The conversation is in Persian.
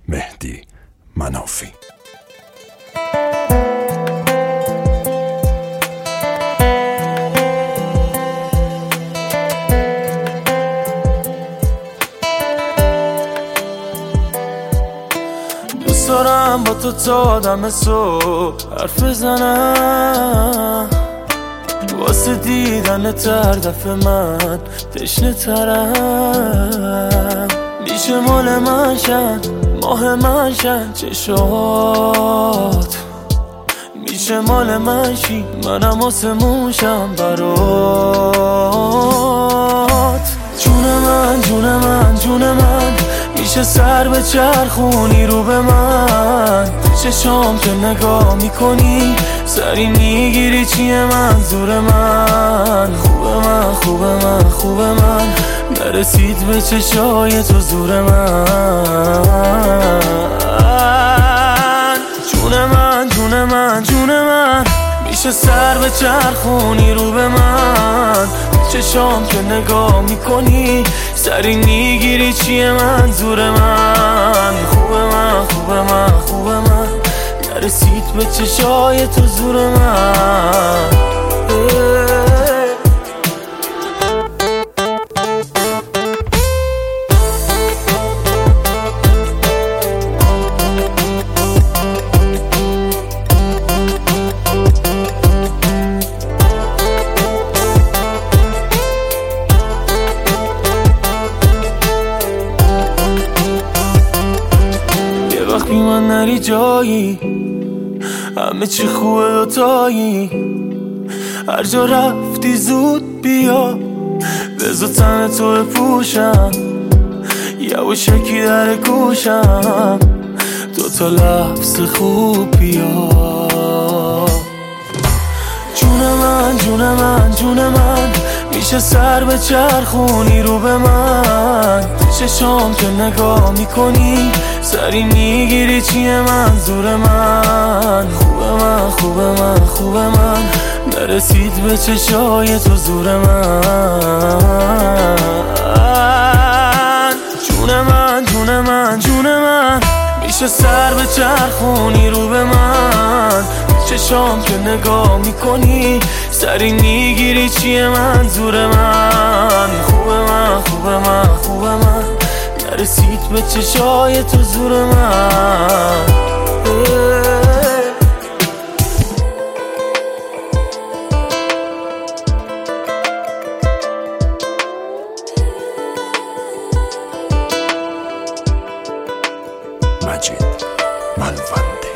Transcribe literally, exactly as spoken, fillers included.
مهدی منافی. دوست دارم با تو تا دم صبح حرف بزنم، واسه دیدن تر دفع من تشنه ترم. میشه مال من شن، ماه من شن چشات، میشه مال من شی منم آسمون شم برات. جون من جون من جون من، میشه سر به چرخونی رو به من، چشام که نگاه میکنی سری میگیری چیه منظور من. خوبه من خوبه من خوبه من، نرسید به چشای تو زور من. جون من جون من جون من، میشه سر به چرخونی رو به من، چشام که نگاه میکنی سری میگیری چیه منظور من. خوبه من خوبه من خوبه من، نرسید به چشای تو زور من. وقتی من نری جایی همه چی خوبه دوتایی، هر جا رفتی زود بیا بذار تن تو بپوشم، یواشکی در گوشم دوتا لفظ خوب بیا. جون من جون من جون من، میشه سر به چرخونی رو به من، چشام که نگاه میکنی سری میگیری چیه منظور من. خوبه من خوبه من خوبه من، نرسید به چشای تو زور من. جون من جون من جون من، میشه سر به چرخونی رو به من، چشام که نگاه میکنی سری میگیری چیه منظور من. خوبه من خوبه من خوبه من، نرسید به چشای تو زور من. مجید ملوندی.